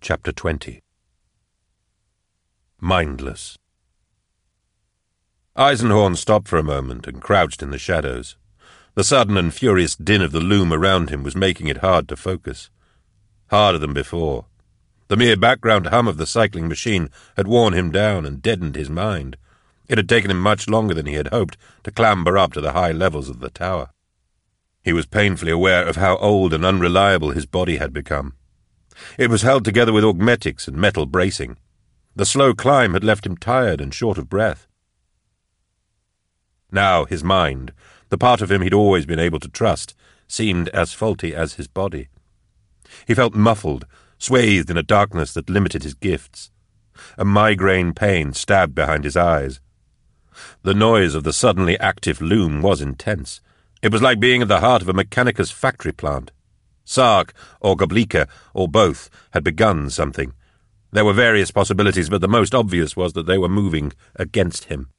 Chapter 20. Mindless. Eisenhorn stopped for a moment and crouched in the shadows. The sudden and furious din of the loom around him was making it hard to focus. Harder than before. The mere background hum of the cycling machine had worn him down and deadened his mind. It had taken him much longer than he had hoped to clamber up to the high levels of the tower. He was painfully aware of how old and unreliable his body had become. It was held together with augmetics and metal bracing. The slow climb had left him tired and short of breath. Now his mind, the part of him he'd always been able to trust, seemed as faulty as his body. He felt muffled, swathed in a darkness that limited his gifts. A migraine pain stabbed behind his eyes. The noise of the suddenly active loom was intense. It was like being at the heart of a Mechanicus factory plant. Sark, or Goblika, or both, had begun something. There were various possibilities, but the most obvious was that they were moving against him.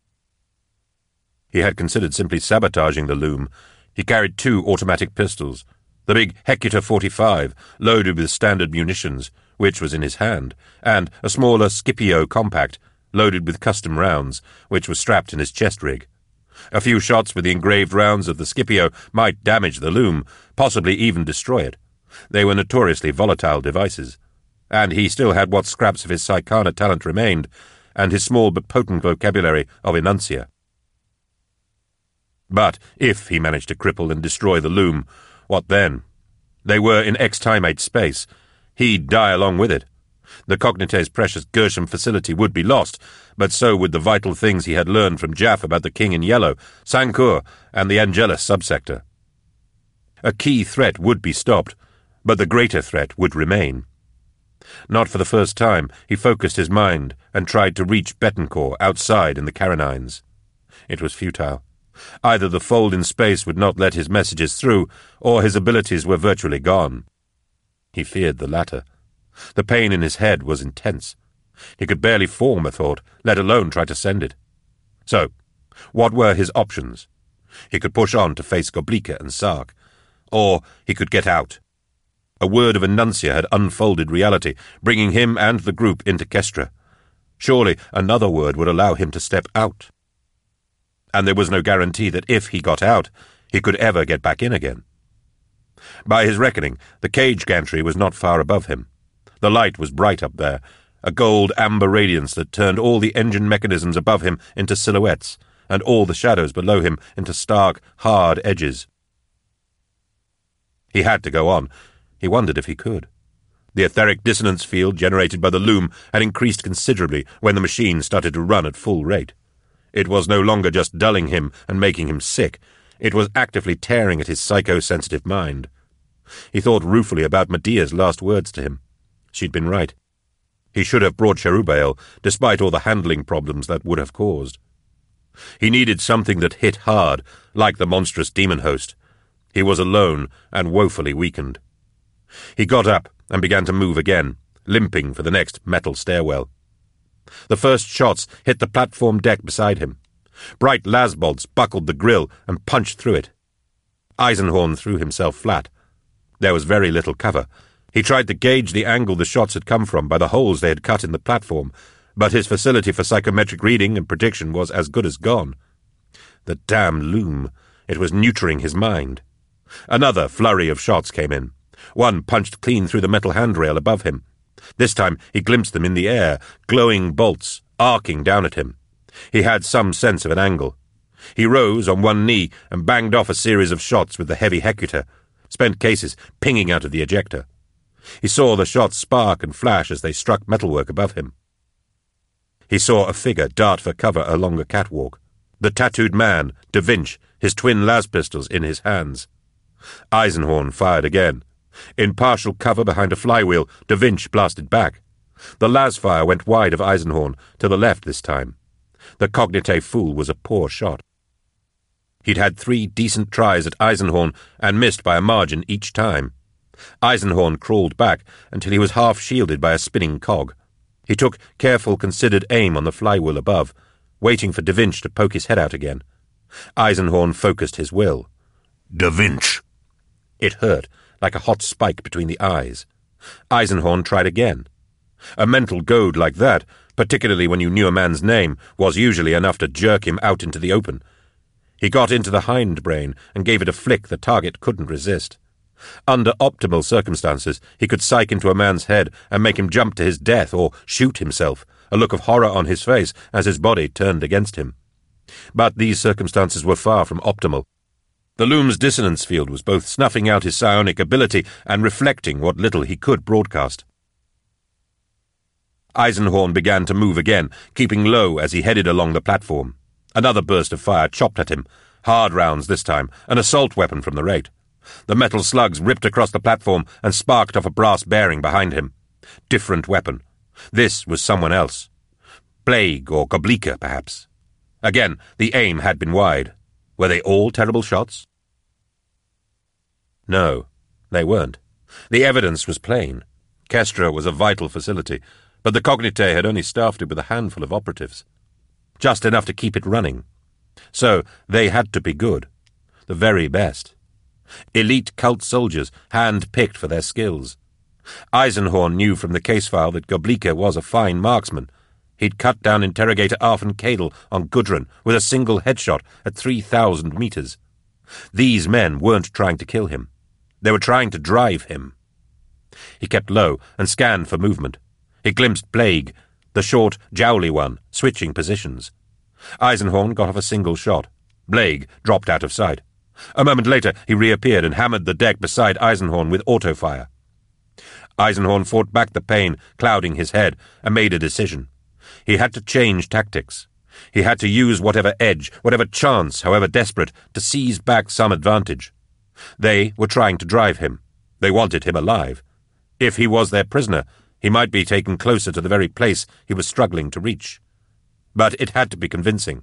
He had considered simply sabotaging the loom. He carried 2 automatic pistols, the big Hecutor 45, loaded with standard munitions, which was in his hand, and a smaller Scipio compact, loaded with custom rounds, which was strapped in his chest rig. A few shots with the engraved rounds of the Scipio might damage the loom, possibly even destroy it. They were notoriously volatile devices, and he still had what scraps of his Psykana talent remained, and his small but potent vocabulary of Enuncia. But if he managed to cripple and destroy the loom, what then? They were in X-Timate space. He'd die along with it. The Cognite's precious Gershom facility would be lost, but so would the vital things he had learned from Jaff about the King in Yellow, Sankur, and the Angelus subsector. A key threat would be stopped, but the greater threat would remain. Not for the first time, he focused his mind and tried to reach Betancourt outside in the Carinines. It was futile. Either the fold in space would not let his messages through, or his abilities were virtually gone. He feared the latter. The pain in his head was intense. He could barely form a thought, let alone try to send it. So, what were his options? He could push on to face Goblika and Sark, or he could get out. A word of Enuncia had unfolded reality, bringing him and the group into Kestra. Surely another word would allow him to step out. And there was no guarantee that if he got out, he could ever get back in again. By his reckoning, the cage gantry was not far above him. The light was bright up there, a gold-amber radiance that turned all the engine mechanisms above him into silhouettes, and all the shadows below him into stark, hard edges. He had to go on. He wondered if he could. The etheric dissonance field generated by the loom had increased considerably when the machine started to run at full rate. It was no longer just dulling him and making him sick. It was actively tearing at his psychosensitive mind. He thought ruefully about Medea's last words to him. She'd been right. He should have brought Cherubbaal, despite all the handling problems that would have caused. He needed something that hit hard, like the monstrous demon host. He was alone and woefully weakened. He got up and began to move again, limping for the next metal stairwell. The first shots hit the platform deck beside him. Bright lasbolts buckled the grill and punched through it. Eisenhorn threw himself flat. There was very little cover. He tried to gauge the angle the shots had come from by the holes they had cut in the platform, but his facility for psychometric reading and prediction was as good as gone. The damn loom. It was neutering his mind. Another flurry of shots came in. One punched clean through the metal handrail above him. This time he glimpsed them in the air, glowing bolts, arcing down at him. He had some sense of an angle. He rose on one knee and banged off a series of shots with the heavy Hecutor, spent cases pinging out of the ejector. He saw the shots spark and flash as they struck metalwork above him. He saw a figure dart for cover along a catwalk. The tattooed man, Da Vinci, his twin las pistols in his hands. Eisenhorn fired again. In partial cover behind a flywheel, Da Vinci blasted back. The las fire went wide of Eisenhorn, to the left this time. The Cognite fool was a poor shot. He'd had 3 decent tries at Eisenhorn and missed by a margin each time. Eisenhorn crawled back until he was half shielded by a spinning cog. He took careful, considered aim on the flywheel above, waiting for Da Vinci to poke his head out again. Eisenhorn focused his will. Da Vinci! It hurt, like a hot spike between the eyes. Eisenhorn tried again. A mental goad like that, particularly when you knew a man's name, was usually enough to jerk him out into the open. He got into the hindbrain and gave it a flick the target couldn't resist. Under optimal circumstances, he could psych into a man's head and make him jump to his death or shoot himself, a look of horror on his face as his body turned against him. But these circumstances were far from optimal. The loom's dissonance field was both snuffing out his psionic ability and reflecting what little he could broadcast. Eisenhorn began to move again, keeping low as he headed along the platform. Another burst of fire chopped at him, hard rounds this time, an assault weapon from the right. The metal slugs ripped across the platform and sparked off a brass bearing behind him. Different weapon. This was someone else. Blaig or Goblika, perhaps. Again, the aim had been wide. Were they all terrible shots? No, they weren't. The evidence was plain. Kestra was a vital facility, but the Cognitae had only staffed it with a handful of operatives. Just enough to keep it running. So they had to be good. The very best. Elite cult soldiers, hand-picked for their skills. Eisenhorn knew from the case file that Goblika was a fine marksman. He'd cut down interrogator Arfen Kadel on Gudrun with a single headshot at 3,000 meters. These men weren't trying to kill him. They were trying to drive him. He kept low and scanned for movement. He glimpsed Blaig, the short, jowly one, switching positions. Eisenhorn got off a single shot. Blaig dropped out of sight. A moment later, he reappeared and hammered the deck beside Eisenhorn with autofire. Eisenhorn fought back the pain, clouding his head, and made a decision. He had to change tactics. He had to use whatever edge, whatever chance, however desperate, to seize back some advantage. They were trying to drive him. They wanted him alive. If he was their prisoner, he might be taken closer to the very place he was struggling to reach. But it had to be convincing.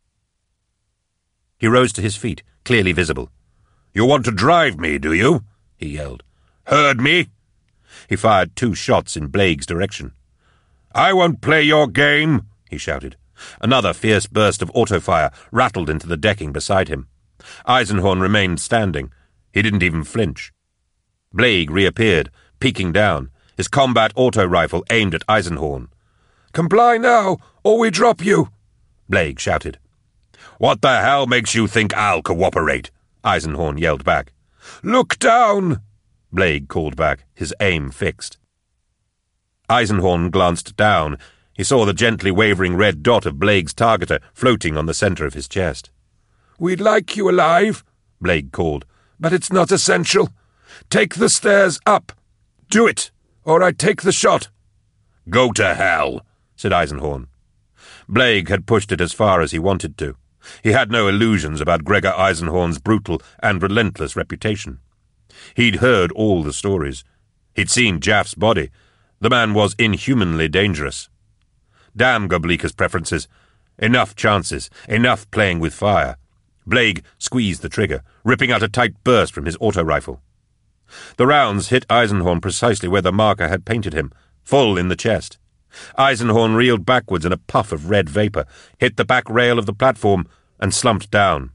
He rose to his feet, clearly visible. "You want to drive me, do you?" he yelled. "Heard me?" He fired 2 shots in Blaig's direction. "I won't play your game," he shouted. Another fierce burst of autofire rattled into the decking beside him. Eisenhorn remained standing. He didn't even flinch. Blaig reappeared, peeking down, his combat auto rifle aimed at Eisenhorn. "Comply now, or we drop you," Blaig shouted. "What the hell makes you think I'll cooperate?" Eisenhorn yelled back. "Look down," Blaig called back, his aim fixed. Eisenhorn glanced down. He saw the gently wavering red dot of Blaig's targeter floating on the center of his chest. "We'd like you alive," Blaig called, "but it's not essential. Take the stairs up. Do it, or I take the shot." "Go to hell," said Eisenhorn. Blaig had pushed it as far as he wanted to. He had no illusions about Gregor Eisenhorn's brutal and relentless reputation. He'd heard all the stories. He'd seen Jaff's body. The man was inhumanly dangerous. Damn Goblika's preferences. Enough chances, enough playing with fire. Blaig squeezed the trigger, ripping out a tight burst from his auto-rifle. The rounds hit Eisenhorn precisely where the marker had painted him, full in the chest. Eisenhorn reeled backwards in a puff of red vapor, hit the back rail of the platform, and slumped down.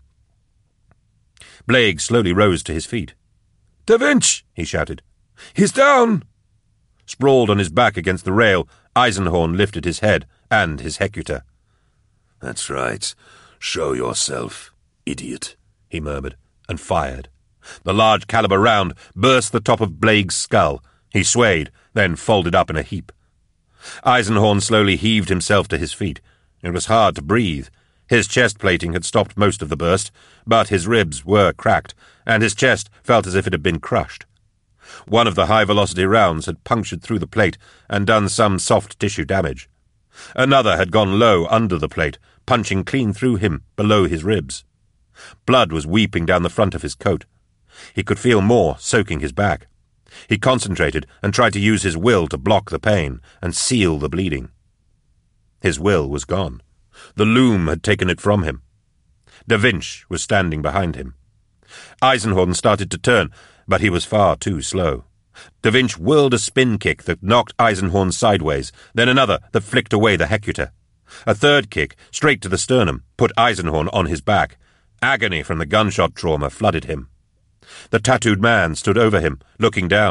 Blaig slowly rose to his feet. "Da Vinci!" he shouted. "He's down!" Sprawled on his back against the rail, Eisenhorn lifted his head and his Hecutor. "That's right. Show yourself, idiot," he murmured, and fired. The large-caliber round burst the top of Blaig's skull. He swayed, then folded up in a heap. Eisenhorn slowly heaved himself to his feet. It was hard to breathe. His chest plating had stopped most of the burst, but his ribs were cracked, and his chest felt as if it had been crushed. One of the high-velocity rounds had punctured through the plate and done some soft tissue damage. Another had gone low under the plate, punching clean through him, below his ribs. Blood was weeping down the front of his coat. He could feel more soaking his back. He concentrated and tried to use his will to block the pain and seal the bleeding. His will was gone. The loom had taken it from him. Da Vinci was standing behind him. Eisenhorn started to turn, but he was far too slow. Da Vinci whirled a spin kick that knocked Eisenhorn sideways, then another that flicked away the Hecutor. A third kick, straight to the sternum, put Eisenhorn on his back. Agony from the gunshot trauma flooded him. The tattooed man stood over him, looking down.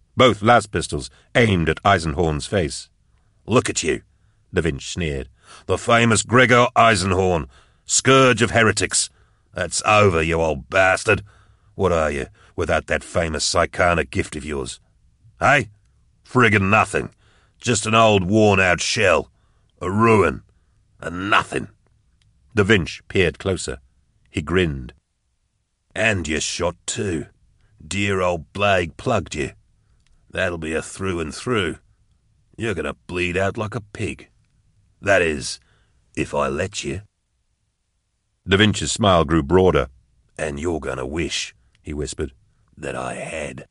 both las pistols aimed at Eisenhorn's face. "Look at you," Da Vinci sneered. "The famous Gregor Eisenhorn, scourge of heretics. That's over, you old bastard. What are you, without that famous psychonic gift of yours? Eh? Friggin' nothing. Just an old worn-out shell. A ruin. A nothing." Da Vinci peered closer. He grinned. "And you're shot too. Dear old Blake plugged you. That'll be a through and through. You're going to bleed out like a pig. That is, if I let you." Da Vinci's smile grew broader. "And you're going to wish," he whispered, "that I had."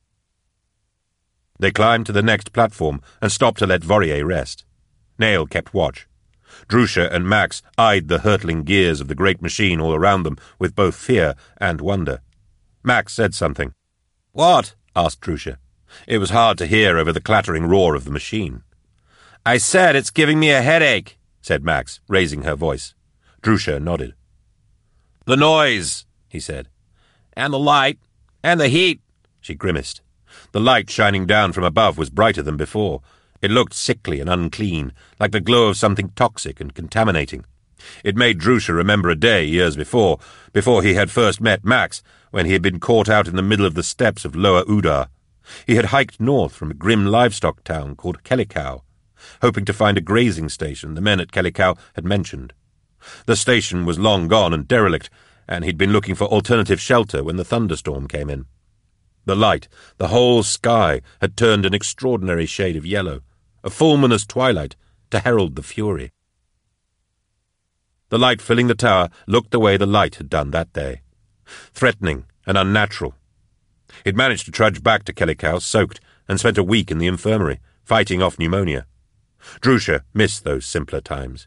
They climbed to the next platform and stopped to let Vorier rest. Nail kept watch. Drusha and Max eyed the hurtling gears of the great machine all around them with both fear and wonder. Max said something. "What?" asked Drusha. It was hard to hear over the clattering roar of the machine. "I said it's giving me a headache," said Max, raising her voice. Drusha nodded. "The noise," he said. "And the light. And the heat," she grimaced. The light shining down from above was brighter than before. It looked sickly and unclean, like the glow of something toxic and contaminating. It made Drusha remember a day years before he had first met Max, when he had been caught out in the middle of the steppes of Lower Udar. He had hiked north from a grim livestock town called Kellicow, hoping to find a grazing station the men at Kellicow had mentioned. The station was long gone and derelict, and he'd been looking for alternative shelter when the thunderstorm came in. The light, the whole sky, had turned an extraordinary shade of yellow, a fulminous twilight to herald the fury. The light filling the tower looked the way the light had done that day, threatening and unnatural. He'd managed to trudge back to Kellicow soaked and spent a week in the infirmary, fighting off pneumonia. Drusha missed those simpler times.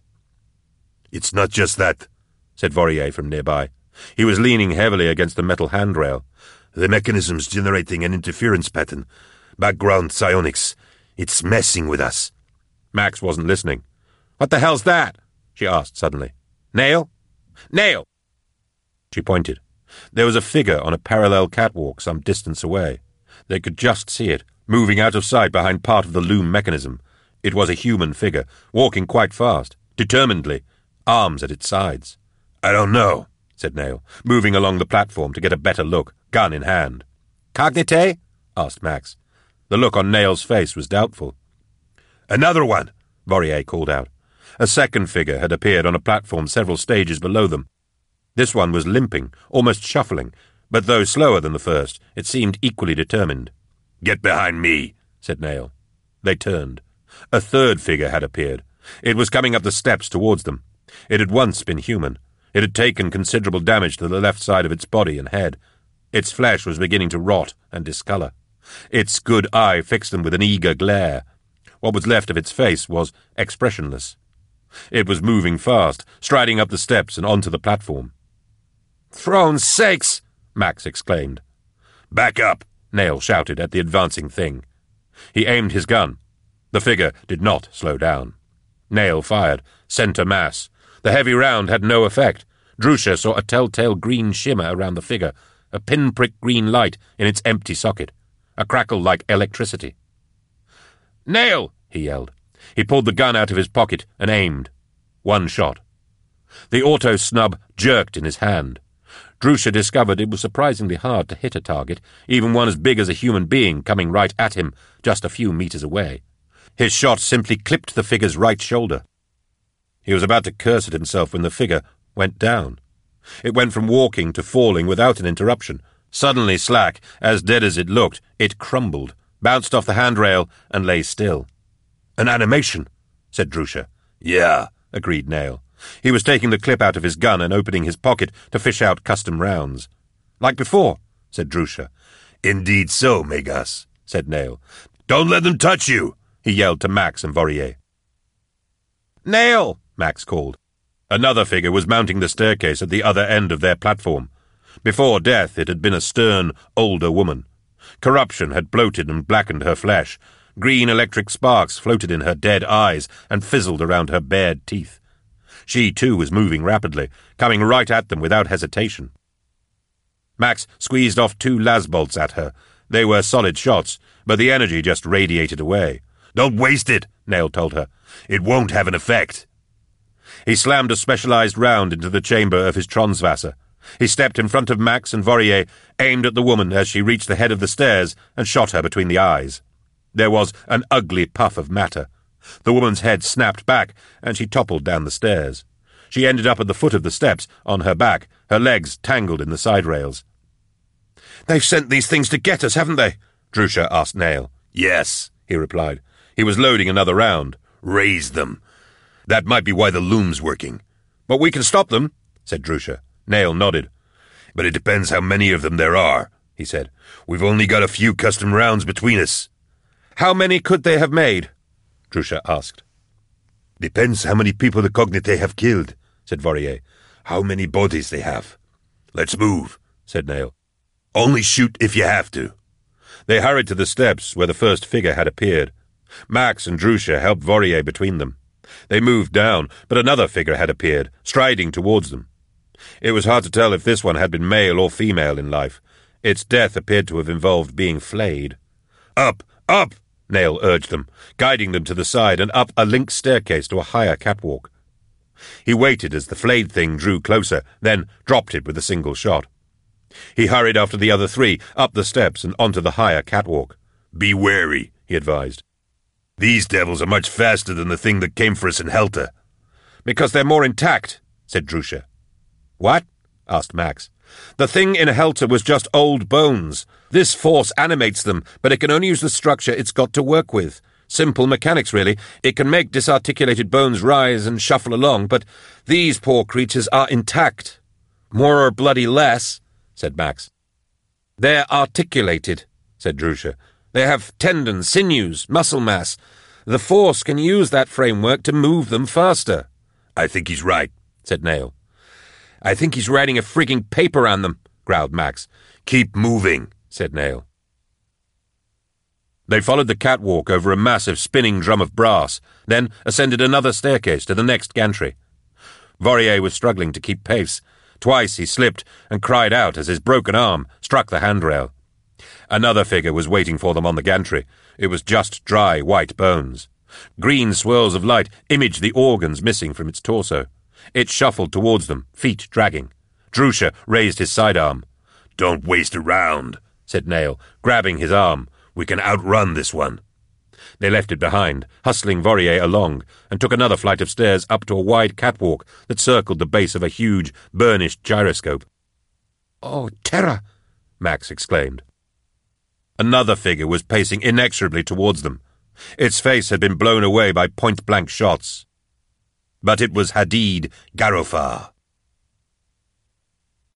"It's not just that," said Vorier from nearby. He was leaning heavily against the metal handrail. "The mechanism's generating an interference pattern. Background psionics. It's messing with us." Max wasn't listening. "What the hell's that?" she asked suddenly. "Nail? Nail!" She pointed. There was a figure on a parallel catwalk some distance away. They could just see it, moving out of sight behind part of the loom mechanism. It was a human figure, walking quite fast, determinedly, arms at its sides. "I don't know," said Nail, moving along the platform to get a better look, gun in hand. "Cognite?" asked Max. The look on Nail's face was doubtful. "Another one!" Vorier called out. A second figure had appeared on a platform several stages below them. This one was limping, almost shuffling, but though slower than the first, it seemed equally determined. "Get behind me," said Nail. They turned. A third figure had appeared. It was coming up the steps towards them. It had once been human. It had taken considerable damage to the left side of its body and head. Its flesh was beginning to rot and discolour. Its good eye fixed them with an eager glare. What was left of its face was expressionless. It was moving fast, striding up the steps and onto the platform. "Throne's sakes!" Max exclaimed. "Back up!" Nail shouted at the advancing thing. He aimed his gun. The figure did not slow down. Nail fired, centre mass. The heavy round had no effect. Drusha saw a telltale green shimmer around the figure, a pinprick green light in its empty socket, a crackle like electricity. "Nail!" he yelled. He pulled the gun out of his pocket and aimed. One shot. The auto snub jerked in his hand. Drusha discovered it was surprisingly hard to hit a target, even one as big as a human being coming right at him, just a few meters away. His shot simply clipped the figure's right shoulder. He was about to curse at himself when the figure went down. It went from walking to falling without an interruption. Suddenly slack, as dead as it looked, it crumbled, bounced off the handrail, and lay still. "An animation," said Drusha. "Yeah," agreed Nail. He was taking the clip out of his gun and opening his pocket to fish out custom rounds. "Like before," said Drusha. "Indeed so, Megas," said Nail. "Don't let them touch you," he yelled to Max and Vorier. "Nail!" Max called. Another figure was mounting the staircase at the other end of their platform. Before death it had been a stern, older woman. Corruption had bloated and blackened her flesh. Green electric sparks floated in her dead eyes and fizzled around her bared teeth. She, too, was moving rapidly, coming right at them without hesitation. Max squeezed off 2 las bolts at her. They were solid shots, but the energy just radiated away. "Don't waste it," Nail told her. "It won't have an effect." He slammed a specialized round into the chamber of his Tronswasser. He stepped in front of Max and Vorier, aimed at the woman as she reached the head of the stairs, and shot her between the eyes. There was an ugly puff of matter. The woman's head snapped back, and she toppled down the stairs. She ended up at the foot of the steps, on her back, her legs tangled in the side rails. "They've sent these things to get us, haven't they?" Drusha asked Nail. "Yes," he replied. He was loading another round. "Raise them. That might be why the loom's working." "But we can stop them," said Drusha. Nail nodded. "But it depends how many of them there are," he said. "We've only got a few custom rounds between us." "How many could they have made?" Drusha asked. "Depends how many people the Cognitae have killed," said Vorier. "How many bodies they have." "Let's move," said Nail. "Only shoot if you have to." They hurried to the steps where the first figure had appeared. Max and Drusha helped Vorier between them. They moved down, but another figure had appeared, striding towards them. It was hard to tell if this one had been male or female in life. Its death appeared to have involved being flayed. "Up! Up!" Nail urged them, guiding them to the side and up a linked staircase to a higher catwalk. He waited as the flayed thing drew closer, then dropped it with a single shot. He hurried after the other three, up the steps and onto the higher catwalk. "Be wary," he advised. "These devils are much faster than the thing that came for us in Helter." "Because they're more intact," said Drusha. "What?" asked Max. "The thing in Helter was just old bones. This force animates them, but it can only use the structure it's got to work with. Simple mechanics, really. It can make disarticulated bones rise and shuffle along, but these poor creatures are intact." "More or bloody less," said Max. "They're articulated," said Drusha. "They have tendons, sinews, muscle mass. The Force can use that framework to move them faster." "I think he's right," said Nail. "I think he's writing a frigging paper on them," growled Max. "Keep moving," said Nail. They followed the catwalk over a massive spinning drum of brass, then ascended another staircase to the next gantry. Vorier was struggling to keep pace. Twice he slipped and cried out as his broken arm struck the handrail. Another figure was waiting for them on the gantry. It was just dry, white bones. Green swirls of light imaged the organs missing from its torso. It shuffled towards them, feet dragging. Drusha raised his sidearm. "Don't waste a round," said Nail, grabbing his arm. "We can outrun this one." They left it behind, hustling Vorier along, and took another flight of stairs up to a wide catwalk that circled the base of a huge, burnished gyroscope. "Oh, terror!" Max exclaimed. Another figure was pacing inexorably towards them. Its face had been blown away by point-blank shots. But it was Hadid Garofar.